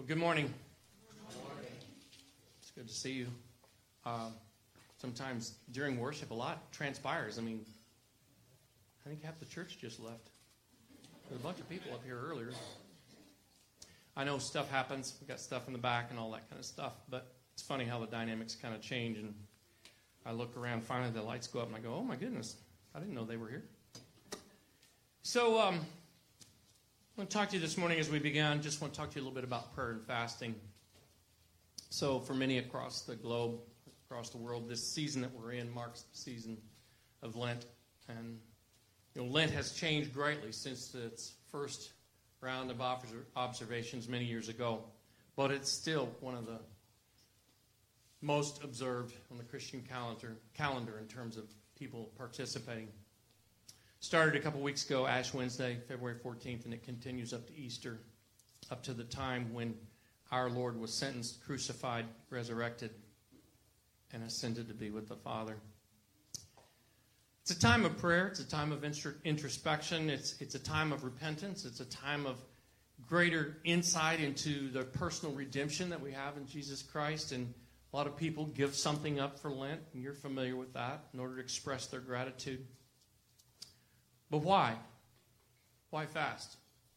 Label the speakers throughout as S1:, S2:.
S1: Well, good morning. Good morning. It's good to see you. Sometimes during worship, a lot transpires. I think half the church just left. There's a bunch of people up here earlier. I know stuff happens. We've got stuff in the back and all that kind of stuff, but it's funny how the dynamics kind of change. And I look around, finally the lights go up, and I go, oh my goodness, I didn't know they were here. So, I'm going to talk to you this morning as we begin. Just want to talk to you a little bit about prayer and fasting. So for many across the globe, across the world, this season that we're in marks the season of Lent. And Lent has changed greatly since its first round of observations many years ago. But it's still one of the most observed on the Christian calendar in terms of people participating. Started a couple weeks ago, Ash Wednesday, February 14th, and it continues up to Easter, up to the time when our Lord was sentenced, crucified, resurrected, and ascended to be with the Father. It's a time of prayer. It's a time of introspection. It's a time of repentance. It's a time of greater insight into the personal redemption that we have in Jesus Christ. And a lot of people give something up for Lent, and you're familiar with that, in order to express their gratitude. But why? Why fast?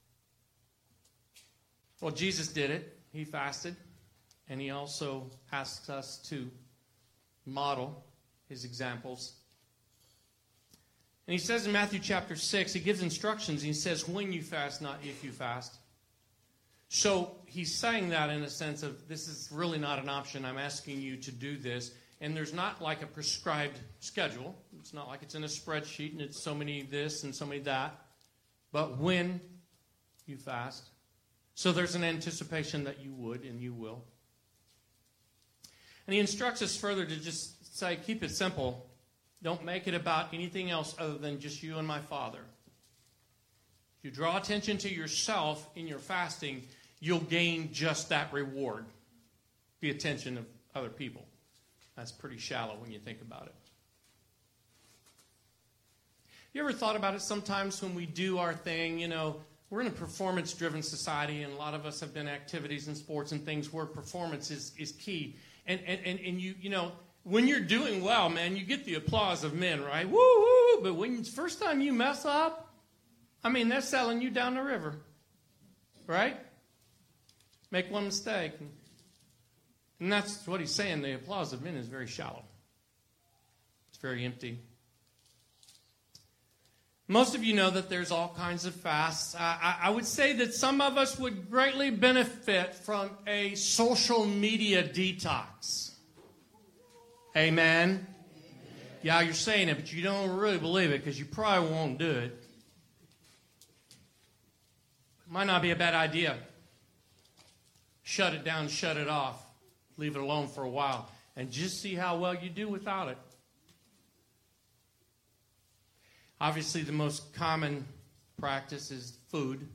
S1: Well, Jesus did it. He fasted. And he also asks us to model his examples. And he says in Matthew chapter 6, he gives instructions. He says, when you fast, not if you fast. So he's saying that in a sense of, this is really not an option. I'm asking you to do this. And there's not like a prescribed schedule. It's not like it's in a spreadsheet and it's so many this and so many that. But when you fast. So there's an anticipation that you would and you will. And he instructs us further to just say, keep it simple. Don't make it about anything else other than just you and my Father. If you draw attention to yourself in your fasting, you'll gain just that reward. The attention of other people. That's pretty shallow when you think about it. You ever thought about it sometimes when we do our thing? We're in a performance-driven society, and a lot of us have been activities and sports and things where performance is key. And you when you're doing well, man, you get the applause of men, right? Woo-hoo! But when it's the first time you mess up, they're selling you down the river, right? Make one mistake. And that's what he's saying. The applause of men is very shallow. It's very empty. Most of you know that there's all kinds of fasts. I would say that some of us would greatly benefit from a social media detox. Amen? Yeah, you're saying it, but you don't really believe it because you probably won't do it. It might not be a bad idea. Shut it down, shut it off. Leave it alone for a while and just see how well you do without it. Obviously, the most common practice is food.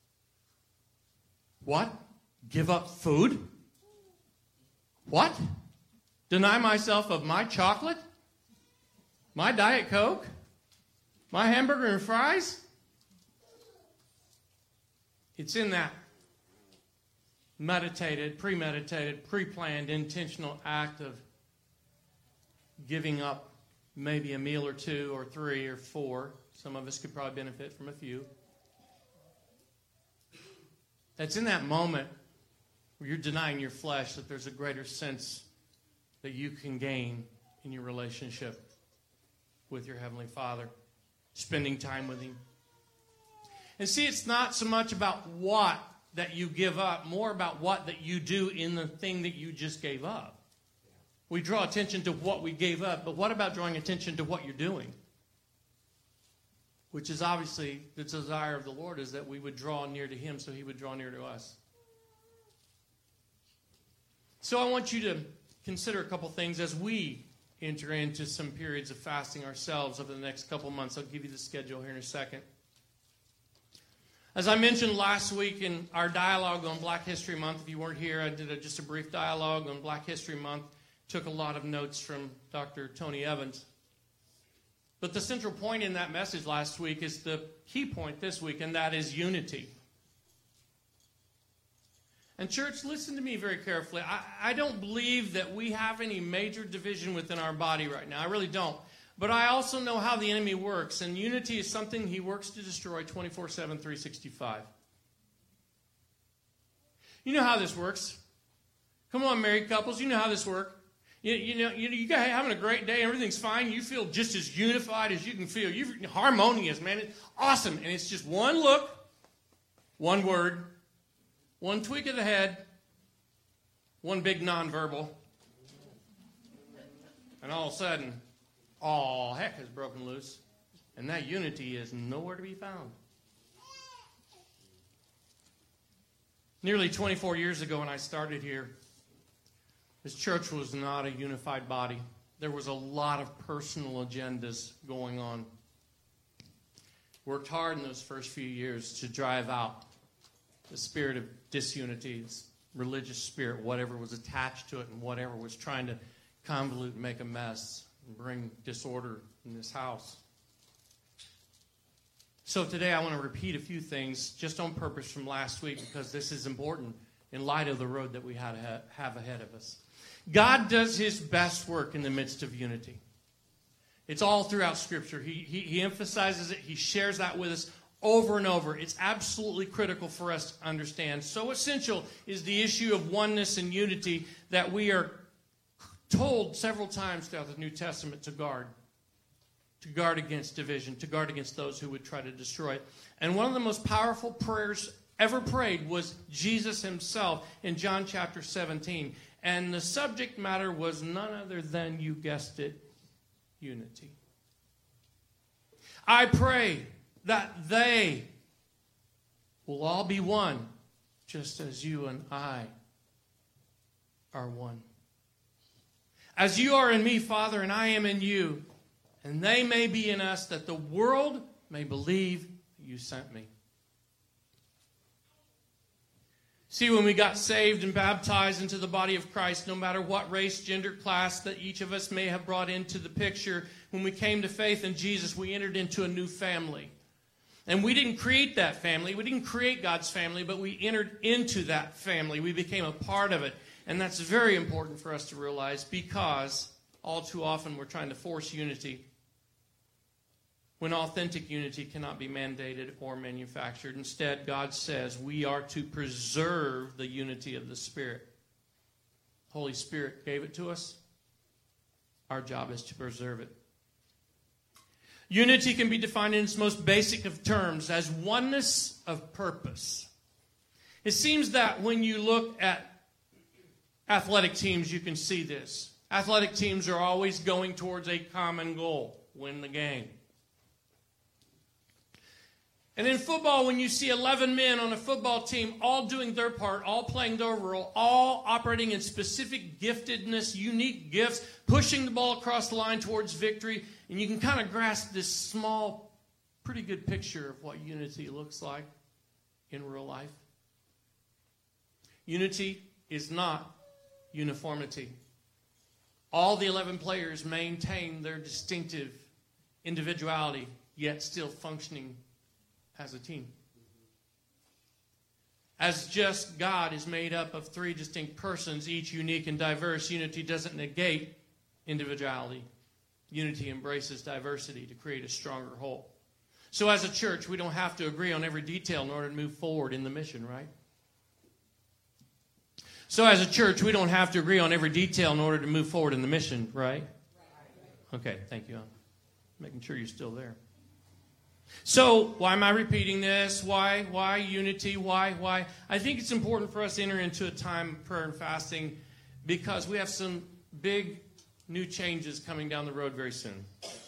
S1: What? Give up food? What? Deny myself of my chocolate? My Diet Coke? My hamburger and fries? It's in that meditated, premeditated, pre-planned, intentional act of giving up maybe a meal or two or three or four. Some of us could probably benefit from a few. That's in that moment where you're denying your flesh that there's a greater sense that you can gain in your relationship with your Heavenly Father, spending time with Him. And see, it's not so much about what that you give up, more about what that you do in the thing that you just gave up. We draw attention to what we gave up, but what about drawing attention to what you're doing? Which is obviously the desire of the Lord, is that we would draw near to Him so He would draw near to us. So I want you to consider a couple things as we enter into some periods of fasting ourselves over the next couple months. I'll give you the schedule here in a second. As I mentioned last week in our dialogue on Black History Month, if you weren't here, I did just a brief dialogue on Black History Month. Took a lot of notes from Dr. Tony Evans. But the central point in that message last week is the key point this week, and that is unity. And church, listen to me very carefully. I don't believe that we have any major division within our body right now. I really don't. But I also know how the enemy works. And unity is something he works to destroy 24/7, 365. You know how this works. Come on, married couples. You know how this works. You guys are having a great day. Everything's fine. You feel just as unified as you can feel. You're harmonious, man. It's awesome. And it's just one look, one word, one tweak of the head, one big nonverbal. And all of a sudden, all heck has broken loose. And that unity is nowhere to be found. Nearly 24 years ago when I started here, this church was not a unified body. There was a lot of personal agendas going on. Worked hard in those first few years to drive out the spirit of disunity, this religious spirit, whatever was attached to it and whatever was trying to convolute and make a mess and bring disorder in this house. So today I want to repeat a few things just on purpose from last week because this is important in light of the road that we have ahead of us. God does his best work in the midst of unity. It's all throughout Scripture. He emphasizes it. He shares that with us over and over. It's absolutely critical for us to understand. So essential is the issue of oneness and unity that we are told several times throughout the New Testament to guard against division, to guard against those who would try to destroy it. And one of the most powerful prayers ever prayed was Jesus himself in John chapter 17. And the subject matter was none other than, you guessed it, unity. I pray that they will all be one, just as you and I are one. As you are in me, Father, and I am in you, and they may be in us, that the world may believe that you sent me. See, when we got saved and baptized into the body of Christ, no matter what race, gender, class that each of us may have brought into the picture, when we came to faith in Jesus, we entered into a new family. And we didn't create that family. We didn't create God's family, but we entered into that family. We became a part of it. And that's very important for us to realize because all too often we're trying to force unity when authentic unity cannot be mandated or manufactured. Instead, God says we are to preserve the unity of the Spirit. Holy Spirit gave it to us. Our job is to preserve it. Unity can be defined in its most basic of terms as oneness of purpose. It seems that when you look at athletic teams, you can see this. Athletic teams are always going towards a common goal, win the game. And in football, when you see 11 men on a football team all doing their part, all playing their role, all operating in specific giftedness, unique gifts, pushing the ball across the line towards victory, and you can kind of grasp this small, pretty good picture of what unity looks like in real life. Unity is not uniformity. All the 11 players maintain their distinctive individuality, yet still functioning as a team. As just God is made up of three distinct persons, each unique and diverse, unity doesn't negate individuality. Unity embraces diversity to create a stronger whole. So as a church, we don't have to agree on every detail in order to move forward in the mission, right? So as a church, we don't have to agree on every detail in order to move forward in the mission, right? Okay, thank you. I'm making sure you're still there. So, why am I repeating this? Why unity? Why? I think it's important for us to enter into a time of prayer and fasting because we have some big new changes coming down the road very soon.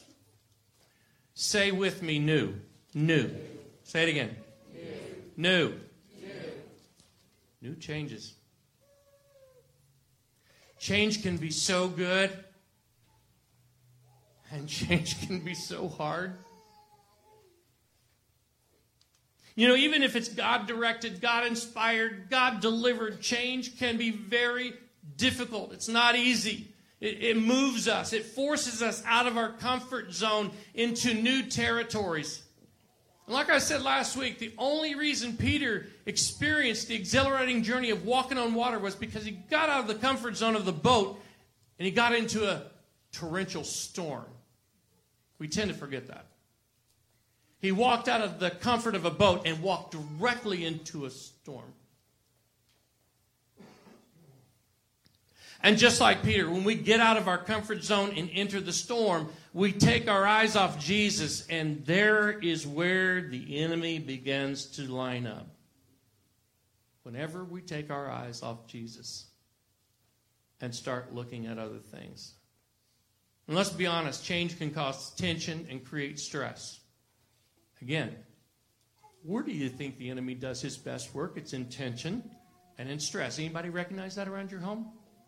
S1: Say with me, new. New. Say it again. New. New changes. Change can be so good, and change can be so hard. You know, even if it's God-directed, God-inspired, God-delivered, change can be very difficult. It's not easy. It moves us. It forces us out of our comfort zone into new territories. And like I said last week, the only reason Peter experienced the exhilarating journey of walking on water was because he got out of the comfort zone of the boat and he got into a torrential storm. We tend to forget that. He walked out of the comfort of a boat and walked directly into a storm. And just like Peter, when we get out of our comfort zone and enter the storm, we take our eyes off Jesus, and there is where the enemy begins to line up. Whenever we take our eyes off Jesus and start looking at other things. And let's be honest, change can cause tension and create stress. Again, where do you think the enemy does his best work? It's in tension and in stress. Anybody recognize that around your home?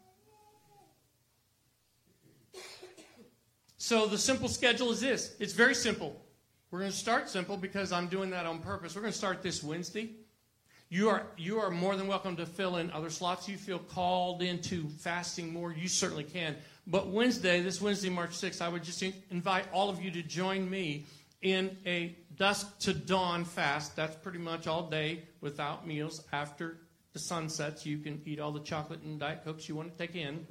S1: So the simple schedule is this. It's very simple. We're going to start simple because I'm doing that on purpose. We're going to start this Wednesday. You are more than welcome to fill in other slots. You feel called into fasting more, you certainly can. But this Wednesday, March 6th, I would just invite all of you to join me in a dusk to dawn fast. That's pretty much all day without meals. After the sun sets, you can eat all the chocolate and Diet Cokes you want to take in.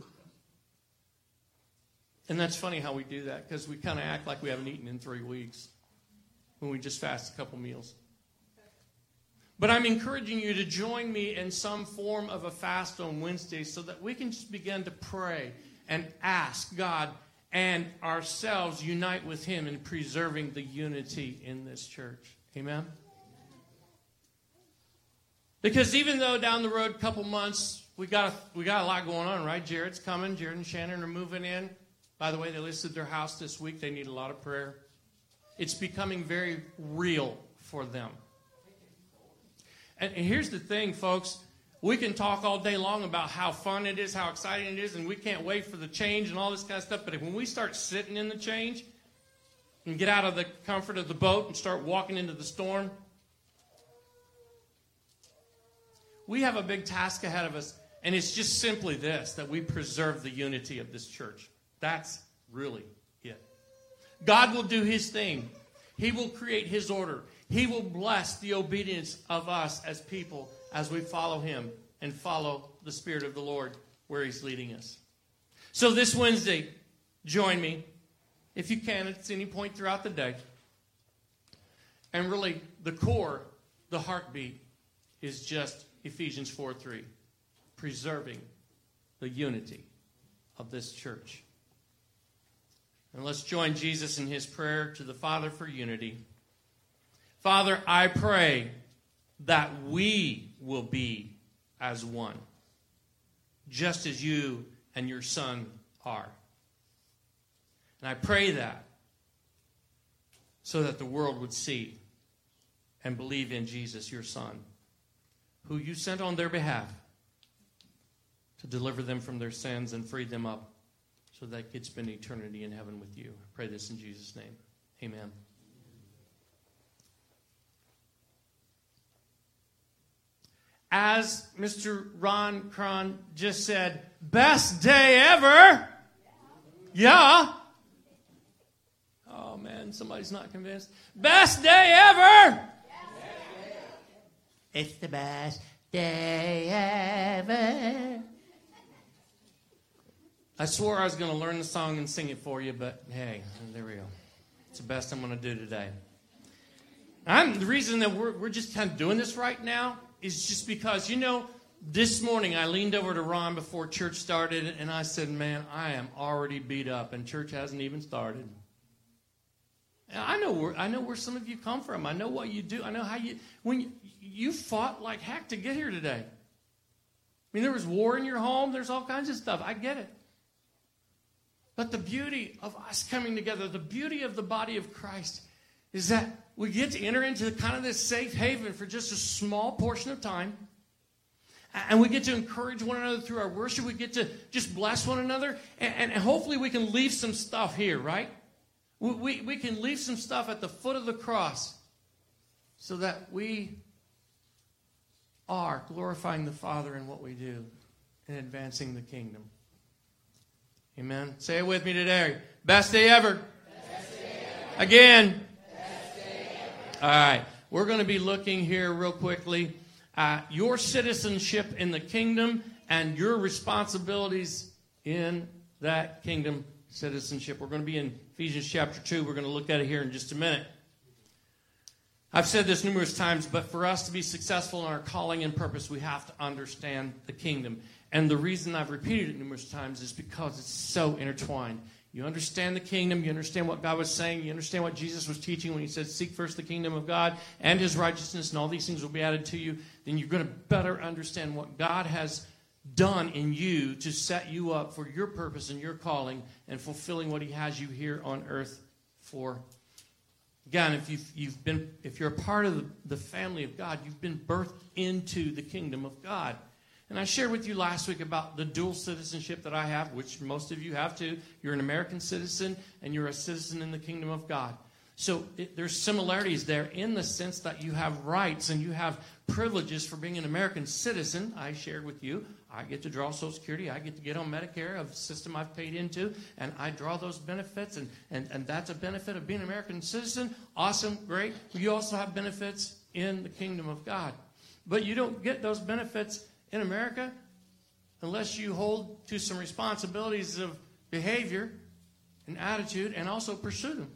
S1: And that's funny how we do that, because we kind of act like we haven't eaten in 3 weeks when we just fast a couple meals. But I'm encouraging you to join me in some form of a fast on Wednesday so that we can just begin to pray and ask God and ourselves unite with Him in preserving the unity in this church. Amen? Because even though down the road a couple months, we got a lot going on, right? Jared's coming. Jared and Shannon are moving in. By the way, they listed their house this week. They need a lot of prayer. It's becoming very real for them. And here's the thing, folks. We can talk all day long about how fun it is, how exciting it is, and we can't wait for the change and all this kind of stuff. But when we start sitting in the change and get out of the comfort of the boat and start walking into the storm, we have a big task ahead of us. And it's just simply this, that we preserve the unity of this church. That's really it. God will do His thing. He will create His order. He will bless the obedience of us as people as we follow Him and follow the Spirit of the Lord where He's leading us. So this Wednesday, join me, if you can, at any point throughout the day. And really, the core, the heartbeat, is just Ephesians 4:3, preserving the unity of this church. And let's join Jesus in His prayer to the Father for unity. Father, I pray that we will be as one, just as you and your Son are. And I pray that so that the world would see and believe in Jesus, your Son, who you sent on their behalf to deliver them from their sins and free them up so they could spend eternity in heaven with you. I pray this in Jesus' name. Amen. As Mr. Ron Cron just said, best day ever. Yeah. Oh, man, somebody's not convinced. Best day ever. It's the best day ever. I swore I was going to learn the song and sing it for you, but hey, there we go. It's the best I'm going to do today. The reason that we're just kind of doing this right now is just because, this morning I leaned over to Ron before church started, and I said, man, I am already beat up, and church hasn't even started. And I know where some of you come from. I know what you do. I know how you fought like heck to get here today. I mean, there was war in your home. There's all kinds of stuff. I get it. But the beauty of us coming together, the beauty of the body of Christ, is that we get to enter into kind of this safe haven for just a small portion of time. And we get to encourage one another through our worship. We get to just bless one another. And hopefully we can leave some stuff here, right? We can leave some stuff at the foot of the cross so that we are glorifying the Father in what we do and advancing the kingdom. Amen. Say it with me today. Best day ever. Best day ever. Again. Best day ever. All right. We're going to be looking here real quickly at your citizenship in the kingdom and your responsibilities in that kingdom citizenship. We're going to be in Ephesians chapter 2. We're going to look at it here in just a minute. I've said this numerous times, but for us to be successful in our calling and purpose, we have to understand the kingdom. And the reason I've repeated it numerous times is because it's so intertwined. You understand the kingdom, you understand what God was saying, you understand what Jesus was teaching when he said, seek first the kingdom of God and his righteousness, and all these things will be added to you. Then you're going to better understand what God has done in you to set you up for your purpose and your calling and fulfilling what he has you here on earth for. Again, if you're a part of the family of God, you've been birthed into the kingdom of God. And I shared with you last week about the dual citizenship that I have, which most of you have too. You're an American citizen and you're a citizen in the kingdom of God. So there's similarities there in the sense that you have rights and you have privileges for being an American citizen. I shared with you, I get to draw Social Security, I get to get on Medicare, a system I've paid into, and I draw those benefits, and that's a benefit of being an American citizen. Awesome, great. You also have benefits in the kingdom of God. But you don't get those benefits in America unless you hold to some responsibilities of behavior and attitude and also pursue them.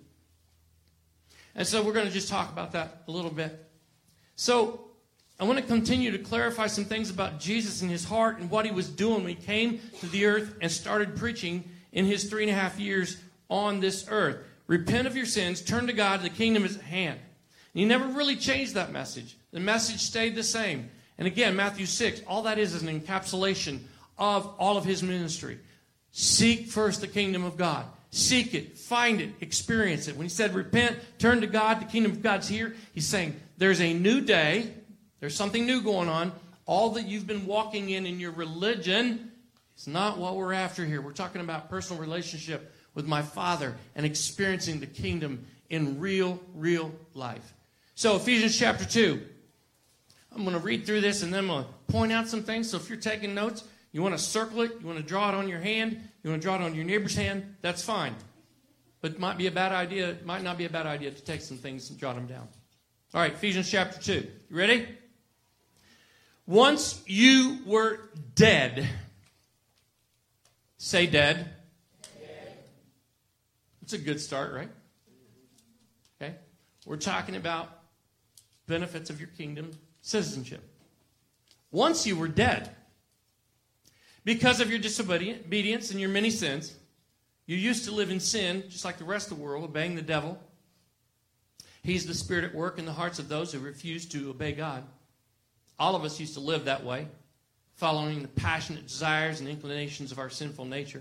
S1: And so we're going to just talk about that a little bit. So I want to continue to clarify some things about Jesus and his heart and what he was doing when he came to the earth and started preaching in his 3.5 years on this earth. Repent of your sins, turn to God, the kingdom is at hand. And he never really changed that message. The message stayed the same. And again, Matthew 6, all that is an encapsulation of all of his ministry. Seek first the kingdom of God. Seek it, find it, experience it. When he said repent, turn to God, the kingdom of God's here, he's saying there's a new day, there's something new going on. All that you've been walking in your religion is not what we're after here. We're talking about personal relationship with my Father and experiencing the kingdom in real life. So Ephesians chapter 2. I'm going to read through this and then I'm going to point out some things. So if you're taking notes, you want to circle it, you want to draw it on your hand, you want to draw it on your neighbor's hand, that's fine. But it might be a bad idea. It might not be a bad idea to take some things and jot them down. All right, Ephesians chapter 2. You ready? Once you were dead. Say dead. It's a good start, right? Okay. We're talking about benefits of your kingdom citizenship. Once you were dead, because of your disobedience and your many sins, you used to live in sin, just like the rest of the world, obeying the devil. He's the spirit at work in the hearts of those who refuse to obey God. All of us used to live that way, following the passionate desires and inclinations of our sinful nature.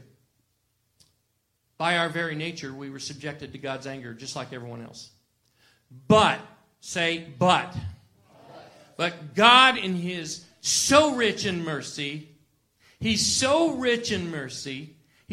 S1: By our very nature, we were subjected to God's anger, just like everyone else. But, say, but God in his so rich in mercy, he's so rich in mercy,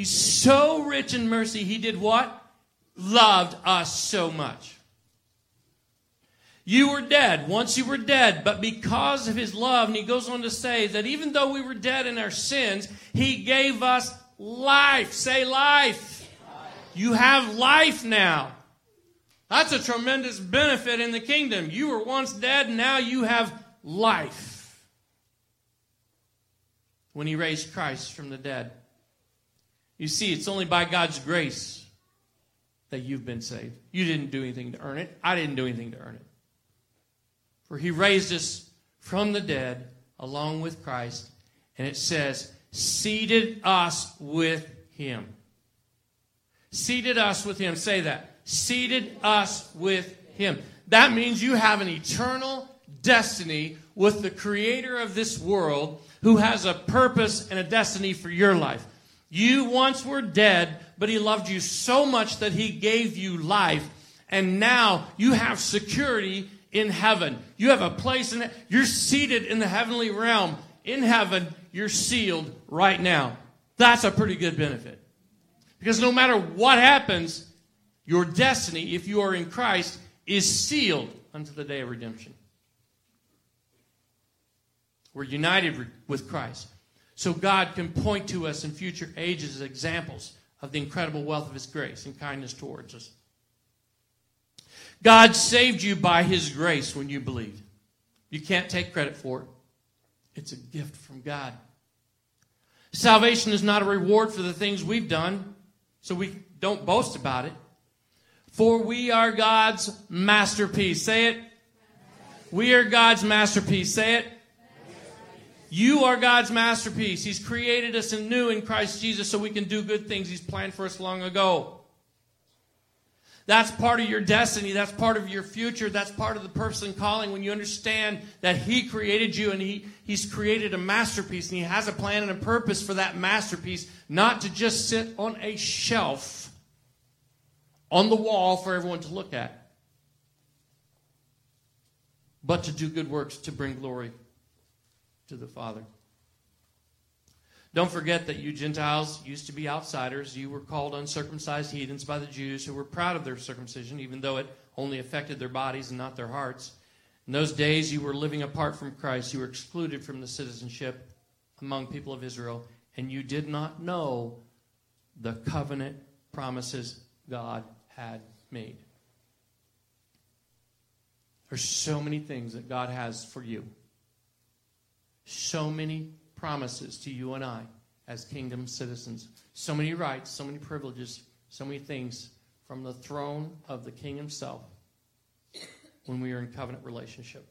S1: he did what? Loved us so much. You were dead. Once you were dead, but because of his love, and he goes on to say that even though we were dead in our sins, he gave us life. Say life. You have life now. That's a tremendous benefit in the kingdom. You were once dead, and now you have life. When he raised Christ from the dead. You see, it's only by God's grace that you've been saved. You didn't do anything to earn it. I didn't do anything to earn it. For he raised us from the dead along with Christ. And it says, seated us with him. Seated us with him. Say that. Seated us with him. That means you have an eternal destiny with the creator of this world who has a purpose and a destiny for your life. You once were dead, but he loved you so much that he gave you life. And now you have security in heaven. You have a place in it. You're seated in the heavenly realm. In heaven, you're sealed right now. That's a pretty good benefit. Because no matter what happens, your destiny, if you are in Christ, is sealed unto the day of redemption. We're united with Christ. So God can point to us in future ages as examples of the incredible wealth of his grace and kindness towards us. God saved you by His grace when you believed. You can't take credit for it. It's a gift from God. Salvation is not a reward for the things we've done, so we don't boast about it. For we are God's masterpiece. Say it. We are God's masterpiece. Say it. You are God's masterpiece. He's created us anew in Christ Jesus so we can do good things He's planned for us long ago. That's part of your destiny. That's part of your future. That's part of the purpose and calling when you understand that He created you and He's created a masterpiece and He has a plan and a purpose for that masterpiece, not to just sit on a shelf on the wall for everyone to look at, but to do good works to bring glory to the Father. Don't forget that you Gentiles used to be outsiders. You were called uncircumcised heathens by the Jews who were proud of their circumcision, even though it only affected their bodies and not their hearts. In those days, you were living apart from Christ. You were excluded from the citizenship among people of Israel, and you did not know the covenant promises God had made. There's so many things that God has for you. So many promises to you and I as kingdom citizens. So many rights, so many privileges, so many things from the throne of the King Himself when we are in covenant relationship.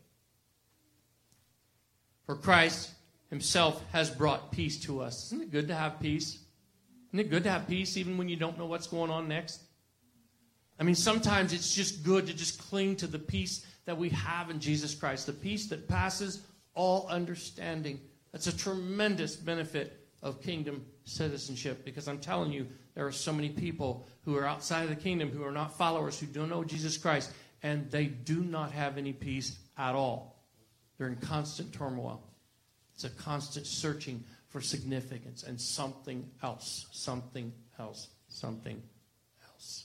S1: For Christ Himself has brought peace to us. Isn't it good to have peace? Isn't it good to have peace even when you don't know what's going on next? I mean, sometimes it's just good to just cling to the peace that we have in Jesus Christ, the peace that passes all understanding. That's a tremendous benefit of kingdom citizenship, because I'm telling you, there are so many people who are outside of the kingdom, who are not followers, who don't know Jesus Christ, and they do not have any peace at all. They're in constant turmoil. It's a constant searching for significance and something else, something else, something else.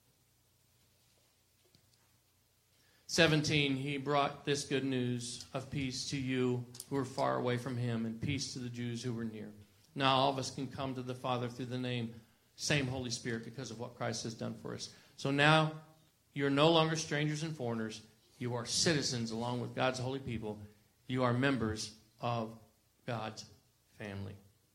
S1: 17, He brought this good news of peace to you who were far away from Him, and peace to the Jews who were near. Now all of us can come to the Father through the same Holy Spirit, because of what Christ has done for us. So now you're no longer strangers and foreigners. You are citizens along with God's holy people. You are members of God's family.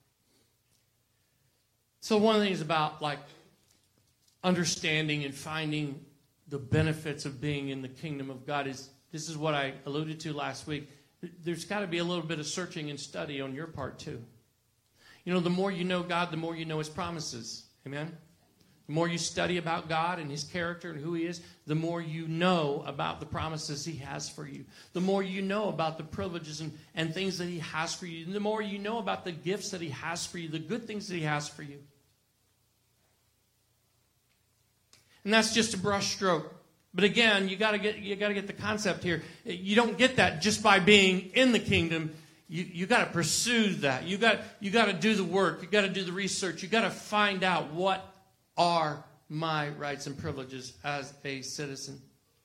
S1: So one of the things about understanding and finding the benefits of being in the kingdom of God is, this is what I alluded to last week, there's got to be a little bit of searching and study on your part too. You know, the more you know God, the more you know His promises. Amen? The more you study about God and His character and who He is, the more you know about the promises He has for you. The more you know about the privileges and things that He has for you. And the more you know about the gifts that He has for you, the good things that He has for you. And that's just a brush stroke. But again, you got to get the concept here. You don't get that just by being in the kingdom. You got to pursue that. You got to do the work. You got to do the research. You got to find out, what are my rights and privileges as a citizen.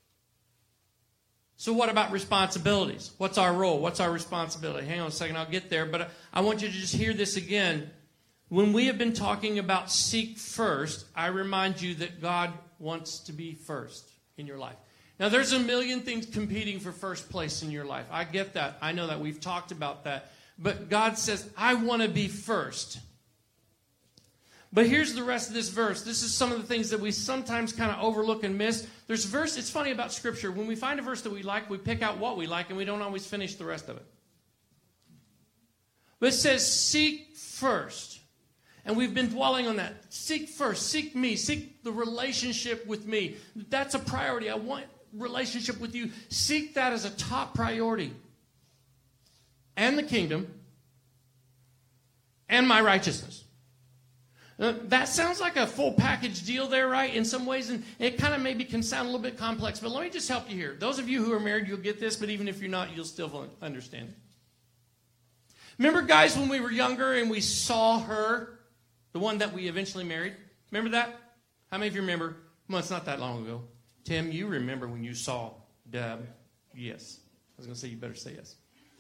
S1: So what about responsibilities? What's our role? What's our responsibility? Hang on a second, I'll get there. But I want you to just hear this again. When we have been talking about seek first, I remind you that God wants to be first in your life. Now, there's a million things competing for first place in your life. I get that. I know that. We've talked about that. But God says, I want to be first. But here's the rest of this verse. This is some of the things that we sometimes kind of overlook and miss. There's a verse, it's funny about Scripture. When we find a verse that we like, we pick out what we like, and we don't always finish the rest of it. But it says, seek first. And we've been dwelling on that. Seek first. Seek me. Seek the relationship with me. That's a priority. I want relationship with you. Seek that as a top priority. And the kingdom. And my righteousness. That sounds like a full package deal there, right? In some ways. And it kind of maybe can sound a little bit complex. But let me just help you here. Those of you who are married, you'll get this. But even if you're not, you'll still understand it. Remember, guys, when we were younger and we saw her? The one that we eventually married. Remember that? How many of you remember? Well, it's not that long ago. Tim, you remember when you saw Deb? Yes. I was going to say you better say yes.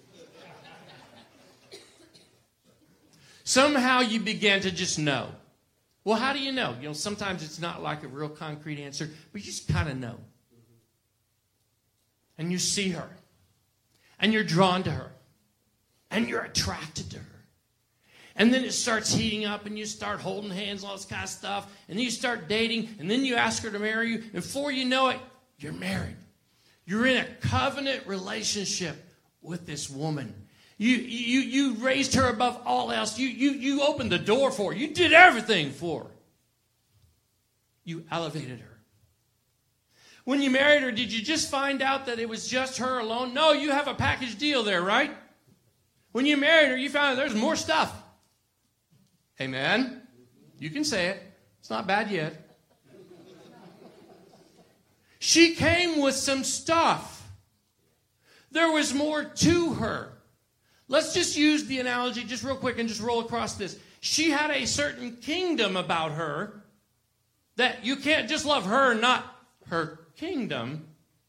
S1: Somehow you began to just know. Well, how do you know? You know, sometimes it's not like a real concrete answer, but you just kind of know. and you see her, and you're drawn to her, and you're attracted to her. And then it starts heating up, and you start holding hands, all this kind of stuff, and then you start dating, and then you ask her to marry you, and before you know it, you're married. You're in a covenant relationship with this woman. You raised her above all else. You opened the door for her. You did everything for her. You elevated her. When you married her, did you just find out that it was just her alone? No, you have a package deal there, right? When you married her, you found out there's more stuff. Amen? You can say it. It's not bad yet. She came with some stuff. There was more to her. Let's just use the analogy just real quick and just roll across this. She had a certain kingdom about her that you can't just love her, not her kingdom.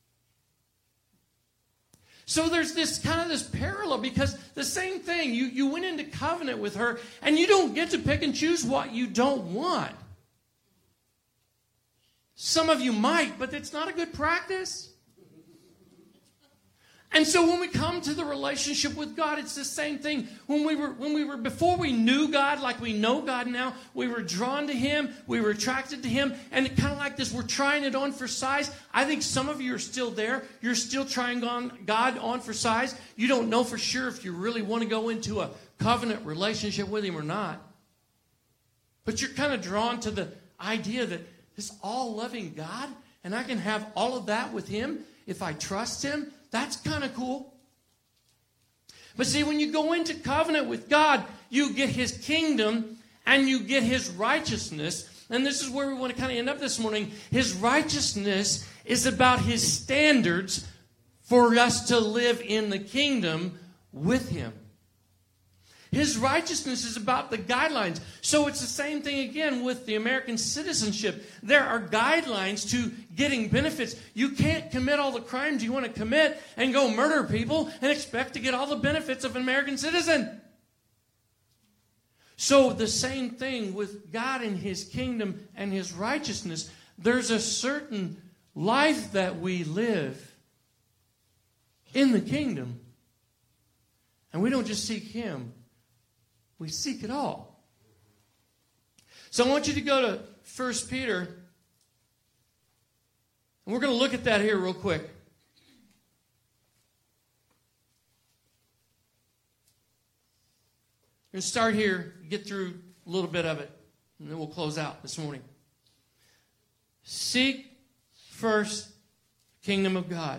S1: So there's this kind of this parallel, because the same thing, you went into covenant with her, and you don't get to pick and choose what you don't want. Some of you might, but it's not a good practice. And so when we come to the relationship with God, it's the same thing. When we were before we knew God like we know God now, we were drawn to Him, we were attracted to Him, and kind of like this, we're trying it on for size. I think some of you are still there. You're still trying God on for size. You don't know for sure if you really want to go into a covenant relationship with Him or not. But you're kind of drawn to the idea that this all-loving God, and I can have all of that with Him if I trust Him. That's kind of cool. But see, when you go into covenant with God, you get His kingdom and you get His righteousness. And this is where we want to kind of end up this morning. His righteousness is about His standards for us to live in the kingdom with Him. His righteousness is about the guidelines. So it's the same thing again with the American citizenship. There are guidelines to getting benefits. You can't commit all the crimes you want to commit and go murder people and expect to get all the benefits of an American citizen. So the same thing with God and His kingdom and His righteousness. There's a certain life that we live in the kingdom. And we don't just seek Him. We seek it all. So I want you to go to 1 Peter. And we're going to look at that here real quick. We're going to start here, get through a little bit of it, and then we'll close out this morning. Seek first the kingdom of God.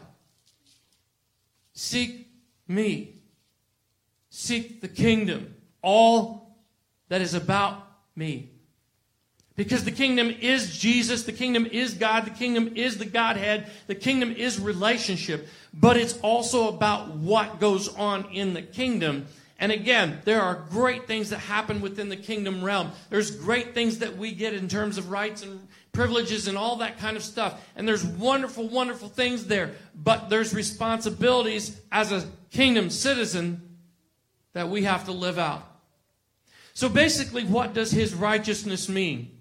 S1: Seek me. Seek the kingdom. All that is about me. Because the kingdom is Jesus, the kingdom is God, the kingdom is the Godhead, the kingdom is relationship, but it's also about what goes on in the kingdom. And again, there are great things that happen within the kingdom realm. There's great things that we get in terms of rights and privileges and all that kind of stuff. And there's wonderful, wonderful things there. But there's responsibilities as a kingdom citizen that we have to live out. So basically, what does His righteousness mean?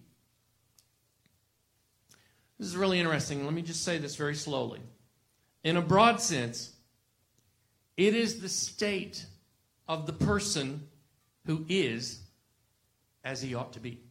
S1: This is really interesting. Let me just say this very slowly. In a broad sense, it is the state of the person who is as he ought to be.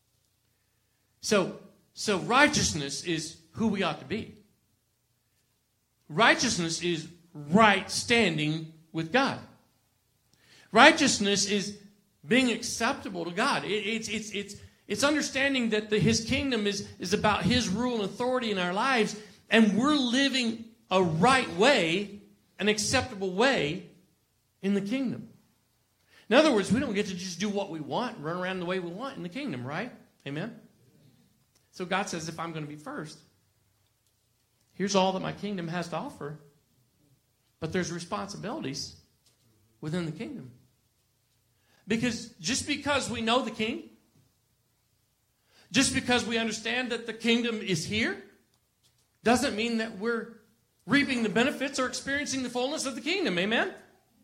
S1: So righteousness is who we ought to be. Righteousness is right standing with God. Righteousness is being acceptable to God. It's understanding that His kingdom is about His rule and authority in our lives, and we're living a right way, an acceptable way in the kingdom. In other words, we don't get to just do what we want, run around the way we want in the kingdom, right? Amen? So God says, if I'm going to be first, here's all that my kingdom has to offer, but there's responsibilities within the kingdom. Because just because we know the King, just because we understand that the kingdom is here, doesn't mean that we're reaping the benefits or experiencing the fullness of the kingdom. Amen?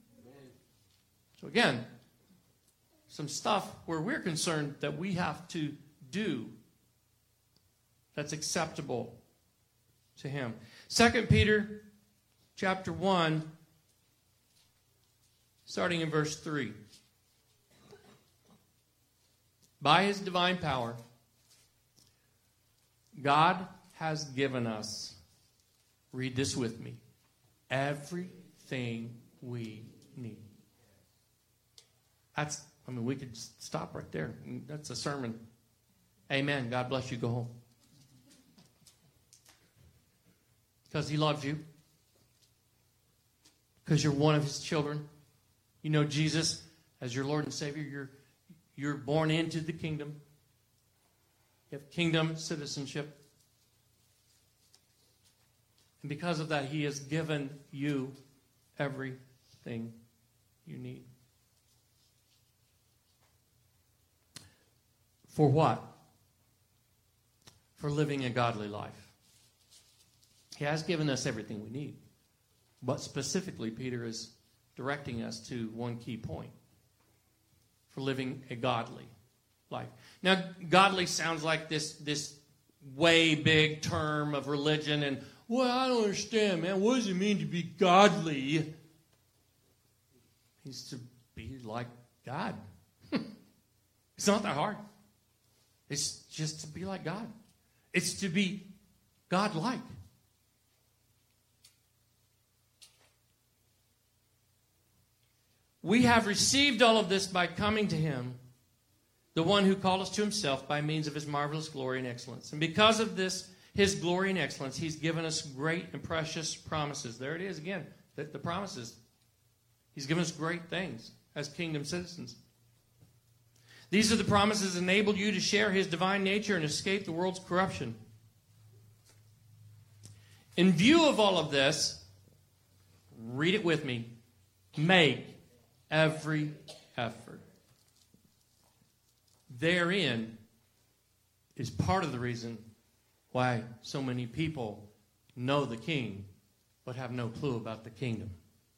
S1: So again, some stuff where we're concerned that we have to do that's acceptable to Him. 2 Peter chapter 1, starting in verse 3. By his divine power, God has given us, read this with me, everything we need. We could stop right there. That's a sermon. Amen. God bless you. Go home. Because he loves you. Because you're one of his children. You know Jesus as your Lord and Savior. You're born into the kingdom. You have kingdom citizenship. And because of that, he has given you everything you need. For what? For living a godly life. He has given us everything we need. But specifically, Peter is directing us to one key point. For living a godly life. Now, godly sounds like this way big term of religion. And, well, I don't understand, man. What does it mean to be godly? It means to be like God. It's not that hard. It's just to be like God. It's to be God-like. We have received all of this by coming to him, the one who called us to himself by means of his marvelous glory and excellence. And because of this, his glory and excellence, he's given us great and precious promises. There it is again, the promises. He's given us great things as kingdom citizens. These are the promises that enable you to share his divine nature and escape the world's corruption. In view of all of this, read it with me. Make every effort. Therein is part of the reason why so many people know the King but have no clue about the kingdom.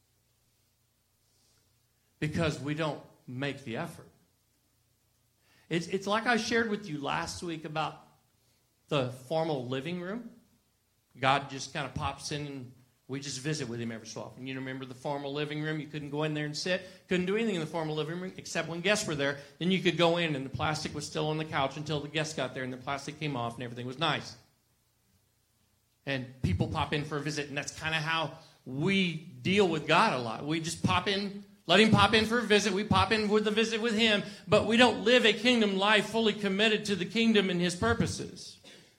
S1: Because we don't make the effort. It's like I shared with you last week about the formal living room. God just kind of pops in and we just visit with him every so often. You remember the formal living room? You couldn't go in there and sit. Couldn't do anything in the formal living room except when guests were there. Then you could go in and the plastic was still on the couch until the guests got there and the plastic came off and everything was nice. And people pop in for a visit, and that's kind of how we deal with God a lot. We just pop in, let him pop in for a visit. We pop in with the visit with him, but we don't live a kingdom life fully committed to the kingdom and his purposes.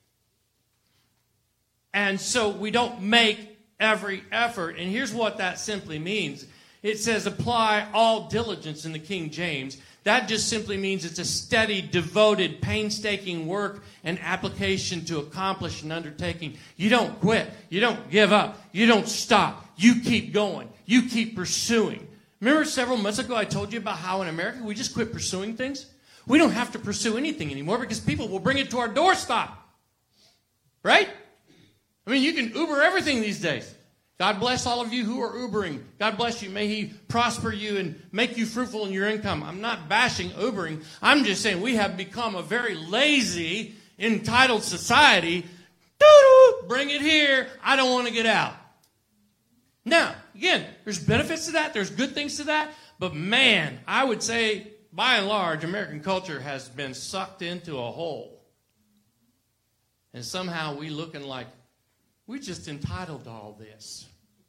S1: And so we don't make every effort. And here's what that simply means. It says apply all diligence in the King James. That just simply means it's a steady, devoted, painstaking work and application to accomplish an undertaking. You don't quit. You don't give up. You don't stop. You keep going. You keep pursuing. Remember several months ago I told you about how in America we just quit pursuing things? We don't have to pursue anything anymore because people will bring it to our doorstep. Right? I mean, you can Uber everything these days. God bless all of you who are Ubering. God bless you. May he prosper you and make you fruitful in your income. I'm not bashing Ubering. I'm just saying we have become a very lazy, entitled society. Doo-doo, bring it here. I don't want to get out. Now, again, there's benefits to that. There's good things to that. But man, I would say, by and large, American culture has been sucked into a hole. And somehow we looking like we're just entitled to all this.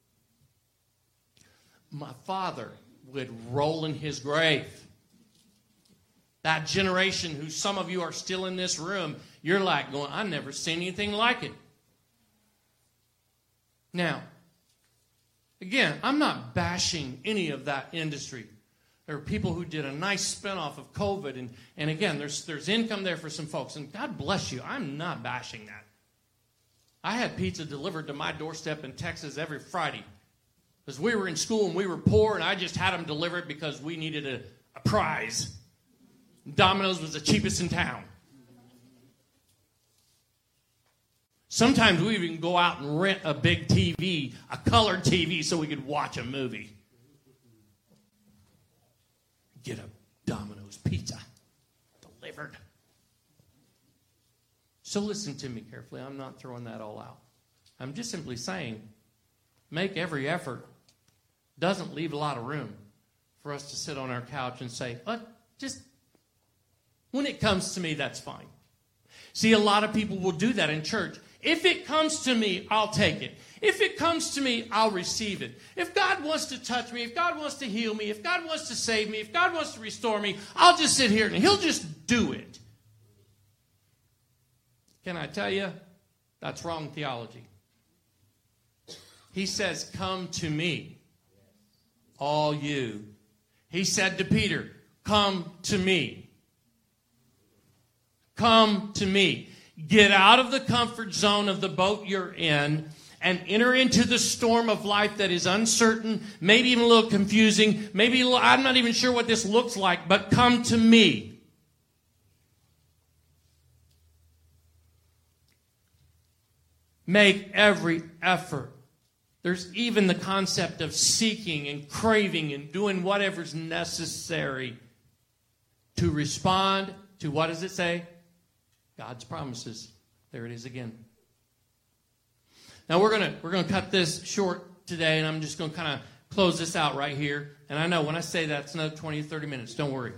S1: My father would roll in his grave. That generation who some of you are still in this room, you're like going, I've never seen anything like it. Now, again, I'm not bashing any of that industry. There are people who did a nice spinoff of COVID, and again, there's income there for some folks, and God bless you. I'm not bashing that. I had pizza delivered to my doorstep in Texas every Friday. Because we were in school and we were poor, and I just had them delivered because we needed a prize. Domino's was the cheapest in town. Sometimes we even go out and rent a big TV, a colored TV, so we could watch a movie. Get a Domino's pizza delivered. So listen to me carefully. I'm not throwing that all out. I'm just simply saying make every effort doesn't leave a lot of room for us to sit on our couch and say, just when it comes to me, that's fine. See, a lot of people will do that in church. If it comes to me, I'll take it. If it comes to me, I'll receive it. If God wants to touch me, if God wants to heal me, if God wants to save me, if God wants to restore me, I'll just sit here and He'll just do it. Can I tell you? That's wrong theology. He says, come to me, all you. He said to Peter, come to me. Come to me. Get out of the comfort zone of the boat you're in and enter into the storm of life that is uncertain, maybe even a little confusing, I'm not even sure what this looks like, but come to me. Make every effort. There's even the concept of seeking and craving and doing whatever's necessary to respond to, what does it say? God's promises. There it is again. Now we're gonna cut this short today, and I'm just going to kind of close this out right here. And I know when I say that, it's another 20 or 30 minutes. Don't worry.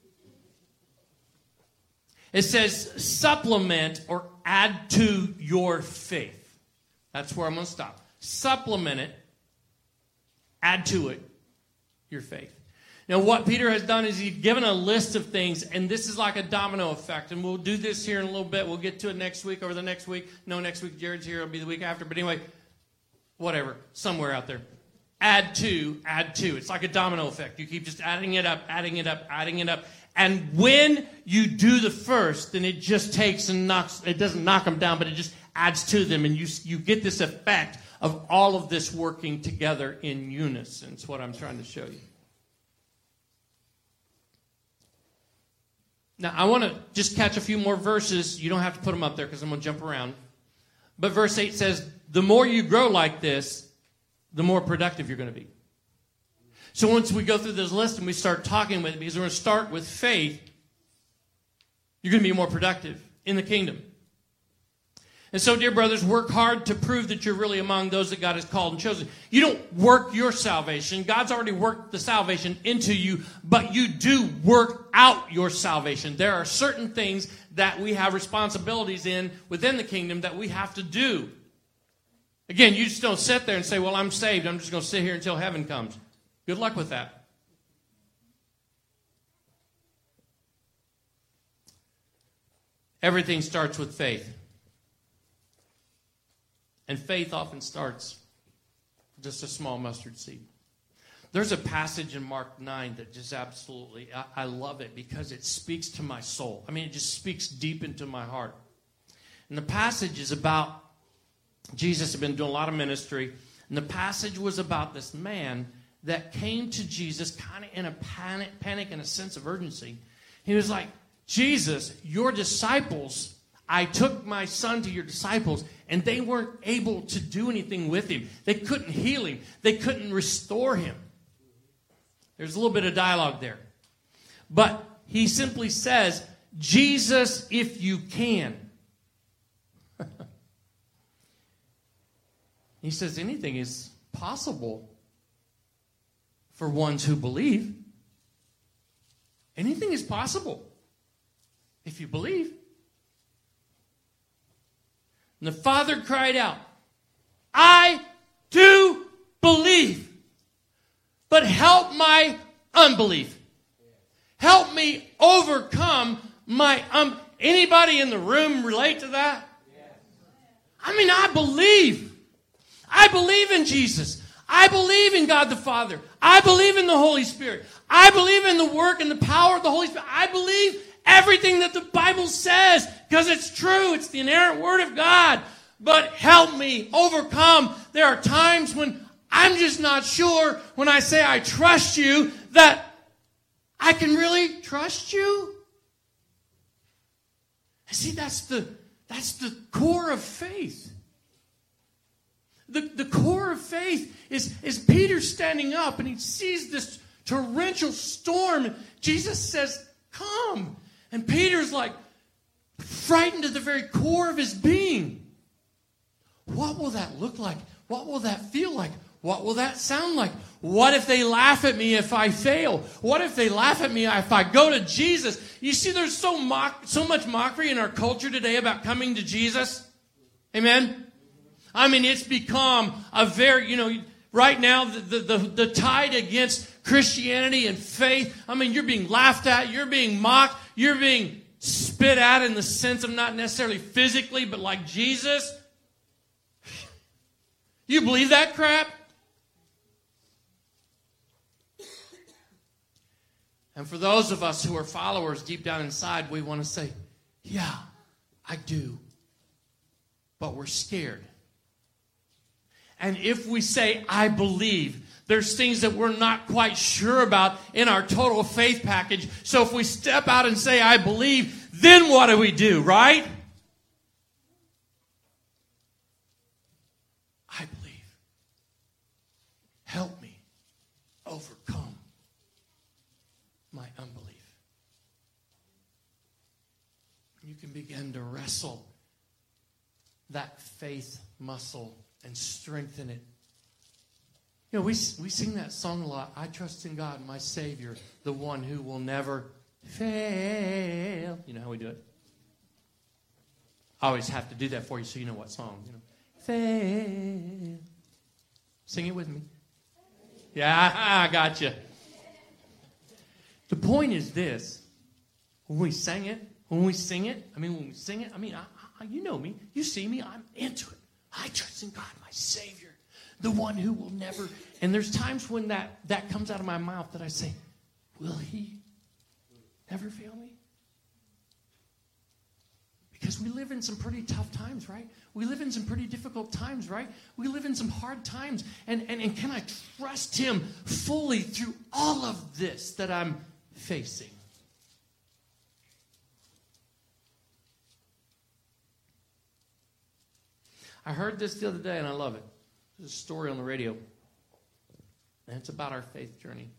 S1: It says supplement or add to your faith. That's where I'm going to stop. Supplement it, add to it your faith. Now, what Peter has done is he's given a list of things, and this is like a domino effect. And we'll do this here in a little bit. We'll get to it next week or the next week. No, next week Jared's here. It'll be the week after. But anyway, whatever, somewhere out there. Add to. It's like a domino effect. You keep just adding it up. And when you do the first, then it just takes and knocks, it doesn't knock them down, but it just adds to them. And you get this effect of all of this working together in unison. It's what I'm trying to show you. Now, I want to just catch a few more verses. You don't have to put them up there because I'm going to jump around. But verse 8 says, the more you grow like this, the more productive you're going to be. So once we go through this list and we start talking with it, because we're going to start with faith, you're going to be more productive in the kingdom. And so, dear brothers, work hard to prove that you're really among those that God has called and chosen. You don't work your salvation. God's already worked the salvation into you, but you do work out your salvation. There are certain things that we have responsibilities in within the kingdom that we have to do. Again, you just don't sit there and say, well, I'm saved. I'm just going to sit here until heaven comes. Good luck with that. Everything starts with faith. And faith often starts just a small mustard seed. There's a passage in Mark 9 that just absolutely, I love it because it speaks to my soul. I mean, it just speaks deep into my heart. And the passage is about, Jesus had been doing a lot of ministry, and the passage was about this man that came to Jesus kind of in a panic and a sense of urgency. He was like, Jesus, your disciples, I took my son to your disciples, and they weren't able to do anything with him. They couldn't heal him. They couldn't restore him. There's a little bit of dialogue there. But he simply says, Jesus, if you can. He says anything is possible for ones who believe. Anything is possible if you believe. And the father cried out, I do believe, but help my unbelief. Help me overcome my anybody in the room relate to that? I mean, I believe. I believe in Jesus. I believe in God the Father. I believe in the Holy Spirit. I believe in the work and the power of the Holy Spirit. I believe everything that the Bible says because it's true. It's the inerrant Word of God. But help me overcome. There are times when I'm just not sure when I say I trust you that I can really trust you. See, that's the core of faith. The core of faith is Peter standing up and he sees this torrential storm. Jesus says, come. And Peter's like frightened to the very core of his being. What will that look like What will that feel like? What will that sound like? What if they laugh at me if I fail? What if they laugh at me if I go to Jesus? You see, there's so much mockery in our culture today about coming to Jesus. Amen? I mean, it's become a very, right now, the tide against Christianity and faith, I mean, you're being laughed at, you're being mocked, you're being spit at in the sense of not necessarily physically, but like Jesus. You believe that crap? And for those of us who are followers deep down inside, we want to say, yeah, I do. But we're scared. And if we say, I believe, there's things that we're not quite sure about in our total faith package. So if we step out and say, I believe, then what do we do, right? I believe. Help me overcome my unbelief. You can begin to wrestle that faith muscle and strengthen it. We sing that song a lot. I trust in God, my Savior, the one who will never fail. You know how we do it? I always have to do that for you so you know what song. Fail. Sing it with me. Yeah, I got you. The point is this. When we sing it, you know me. You see me. I'm into it. I trust in God, my Savior, the one who will never. And there's times when that comes out of my mouth that I say, will he never fail me? Because we live in some pretty tough times, right? We live in some pretty difficult times, right? We live in some hard times. And can I trust him fully through all of this that I'm facing? I heard this the other day, and I love it. There's a story on the radio, and it's about our faith journey.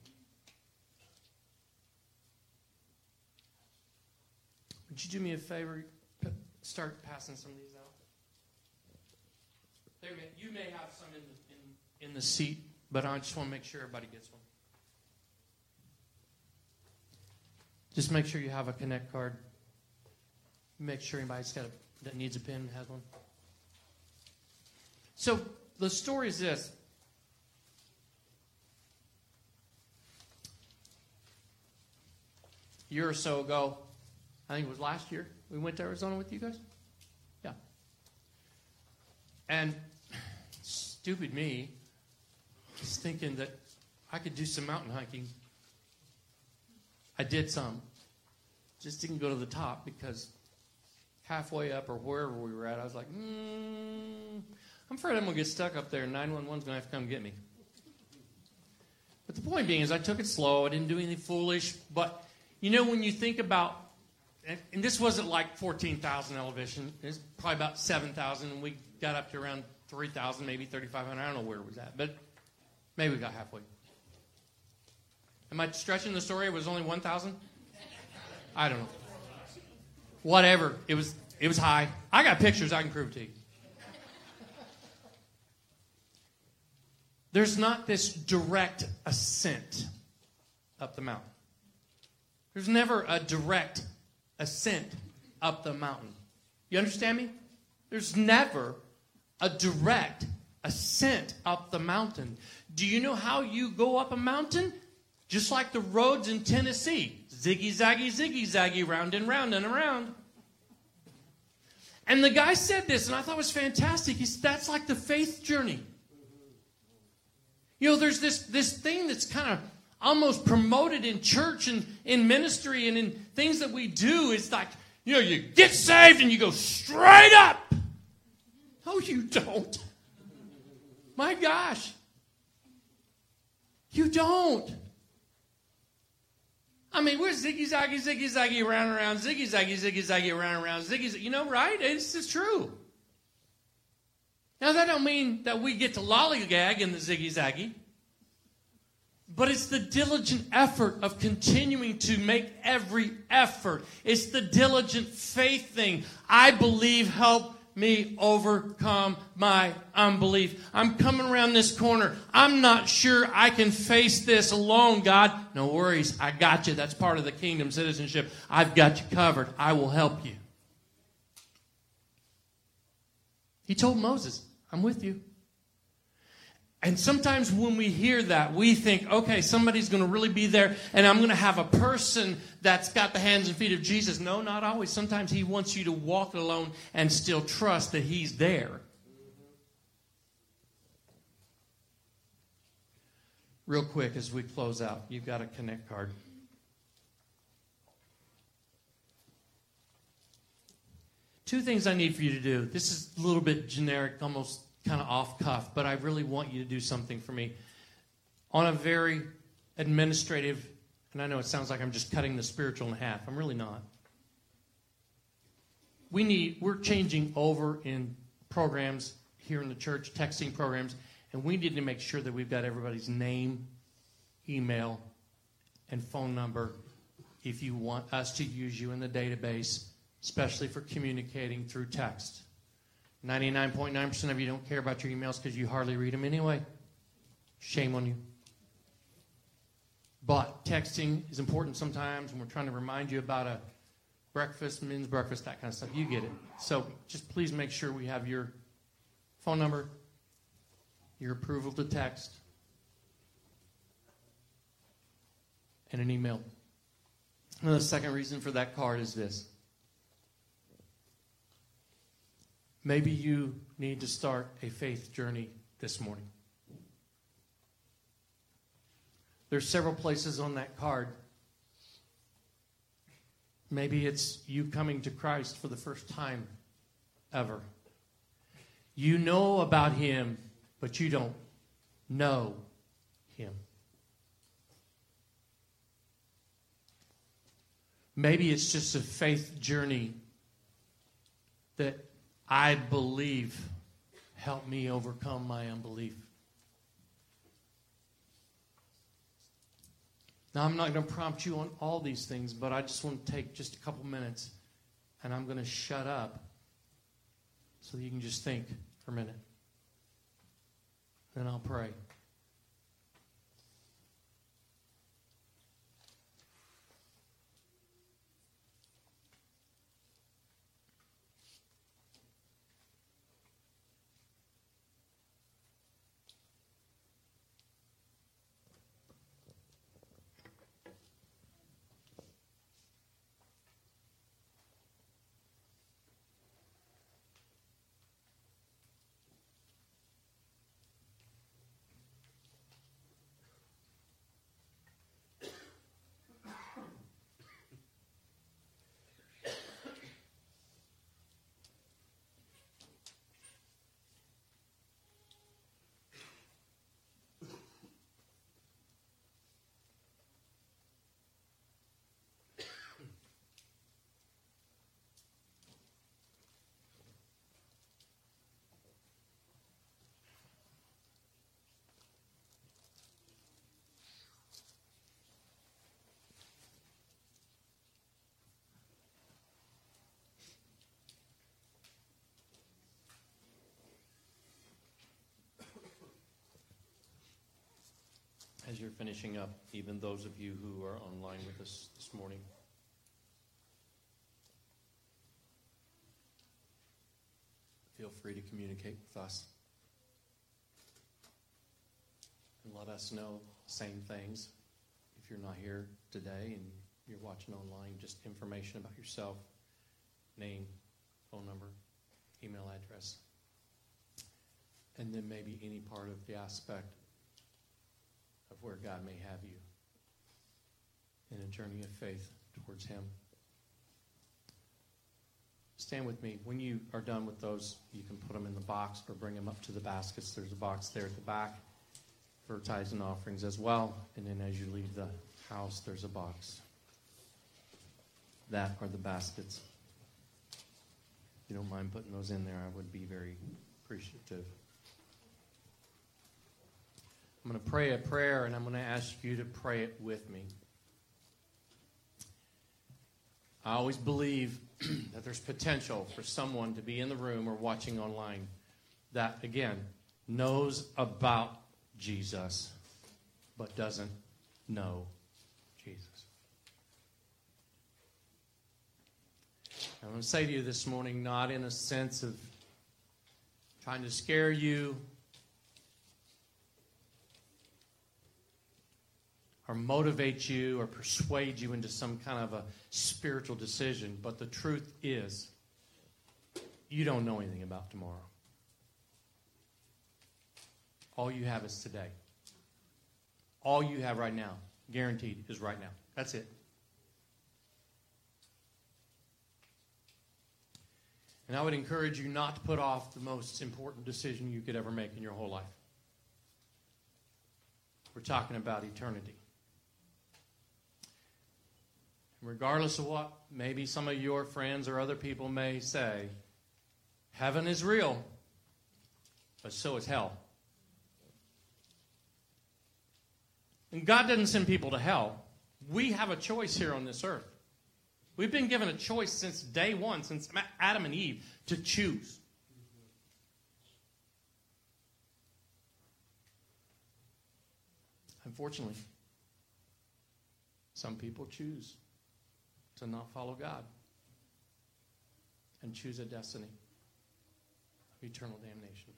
S1: Would you do me a favor? Start passing some of these out. You may have some in the seat, but I just want to make sure everybody gets one. Just make sure you have a Connect card. Make sure anybody's that needs a pen has one. So the story is this. A year or so ago, I think it was last year, we went to Arizona with you guys. Yeah. And stupid me was thinking that I could do some mountain hiking. I did some. Just didn't go to the top because halfway up or wherever we were at, I was like, I'm afraid I'm going to get stuck up there and 911's going to have to come get me. But the point being is I took it slow. I didn't do anything foolish. But, when you think about, and this wasn't like 14,000 elevation. It was probably about 7,000. And we got up to around 3,000, maybe 3,500. I don't know where it was at. But maybe we got halfway. Am I stretching the story? It was only 1,000? I don't know. Whatever. It was high. I got pictures I can prove to you. There's not this direct ascent up the mountain. There's never a direct ascent up the mountain. You understand me? There's never a direct ascent up the mountain. Do you know how you go up a mountain? Just like the roads in Tennessee. Ziggy-zaggy, round and round and around. And the guy said this, and I thought it was fantastic. He said, that's like the faith journey. There's this thing that's kind of almost promoted in church and in ministry and in things that we do. It's like, you get saved and you go straight up. No, you don't. My gosh. You don't. I mean, we're ziggy-zaggy, round and around, ziggy-zaggy, round and around, ziggy, right? It's just true. Now, that don't mean that we get to lollygag in the ziggy-zaggy. But it's the diligent effort of continuing to make every effort. It's the diligent faith thing. I believe, help me overcome my unbelief. I'm coming around this corner. I'm not sure I can face this alone, God. No worries. I got you. That's part of the kingdom citizenship. I've got you covered. I will help you. He told Moses, I'm with you. And sometimes when we hear that, we think, okay, somebody's going to really be there, and I'm going to have a person that's got the hands and feet of Jesus. No, not always. Sometimes he wants you to walk alone and still trust that he's there. Real quick as we close out, you've got a Connect card. Two things I need for you to do. This is a little bit generic, almost kind of off cuff, but I really want you to do something for me. On a very administrative, and I know it sounds like I'm just cutting the spiritual in half. I'm really not. We're changing over in programs here in the church, texting programs, and we need to make sure that we've got everybody's name, email, and phone number if you want us to use you in the database, especially for communicating through text. 99.9% of you don't care about your emails because you hardly read them anyway. Shame on you. But texting is important sometimes when we're trying to remind you about a breakfast, men's breakfast, that kind of stuff. You get it. So just please make sure we have your phone number, your approval to text, and an email. And the second reason for that card is this. Maybe you need to start a faith journey this morning. There's several places on that card. Maybe it's you coming to Christ for the first time ever. You know about him, but you don't know him. Maybe it's just a faith journey that I believe helped me overcome my unbelief. Now, I'm not going to prompt you on all these things, but I just want to take just a couple minutes, and I'm going to shut up so that you can just think for a minute. Then I'll pray. As you're finishing up, even those of you who are online with us this morning, feel free to communicate with us and let us know the same things. If you're not here today and you're watching online, just information about yourself, name, phone number, email address, and then maybe any part of the aspect of where God may have you in a journey of faith towards him. Stand with me. When you are done with those, you can put them in the box or bring them up to the baskets. There's a box there at the back for tithes and offerings as well. And then as you leave the house, there's a box. That are the baskets. If you don't mind putting those in there, I would be very appreciative. I'm going to pray a prayer, and I'm going to ask you to pray it with me. I always believe that there's potential for someone to be in the room or watching online that, again, knows about Jesus but doesn't know Jesus. I'm going to say to you this morning, not in a sense of trying to scare you or motivate you or persuade you into some kind of a spiritual decision, but the truth is, you don't know anything about tomorrow. All you have is today. All you have right now, guaranteed, is right now. That's it. And I would encourage you not to put off the most important decision you could ever make in your whole life. We're talking about eternity. Regardless of what maybe some of your friends or other people may say, heaven is real, but so is hell. And God doesn't send people to hell. We have a choice here on this earth. We've been given a choice since day one, since Adam and Eve, to choose. Unfortunately, some people choose to not follow God and choose a destiny of eternal damnation.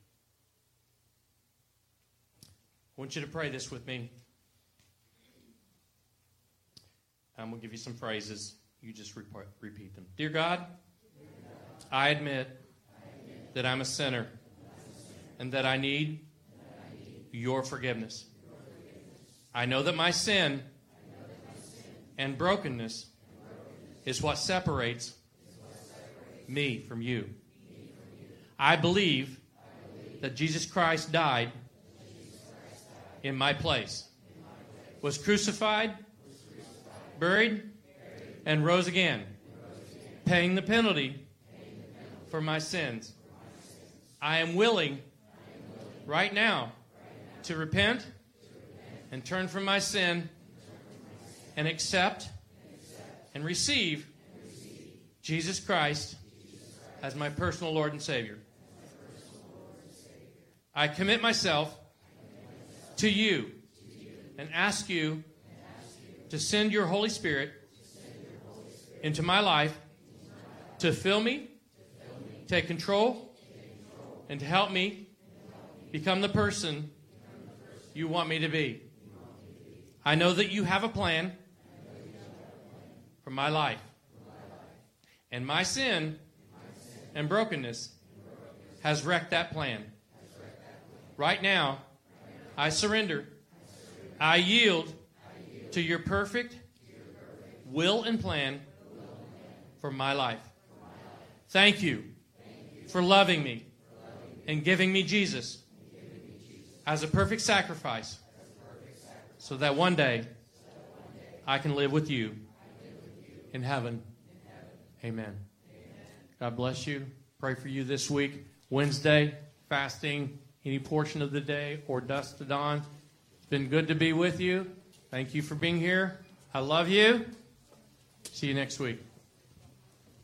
S1: I want you to pray this with me. I'm going to give you some phrases. You just repeat them. Dear God, I admit that I'm a sinner and that I need your forgiveness. I know that my sin and brokenness is what separates me from you. I believe that Jesus Christ died in my place, was crucified, buried, and rose again, paying the penalty for my sins. I am willing right now to repent and turn from my sin and accept and receive Jesus Christ as my personal Lord and Savior. I commit myself to you and ask you to send your Holy Spirit into my life to fill me, take control, and to help me become the person you want me to be. I know that you have a plan for my life. And my sin and brokenness has wrecked that plan. Right now, I surrender. I yield to your perfect will and plan for my life. Thank you for loving me and giving me Jesus as a perfect sacrifice so that one day I can live with you in heaven. Amen. God bless you. Pray for you this week. Wednesday, fasting, any portion of the day or dusk to dawn. It's been good to be with you. Thank you for being here. I love you. See you next week.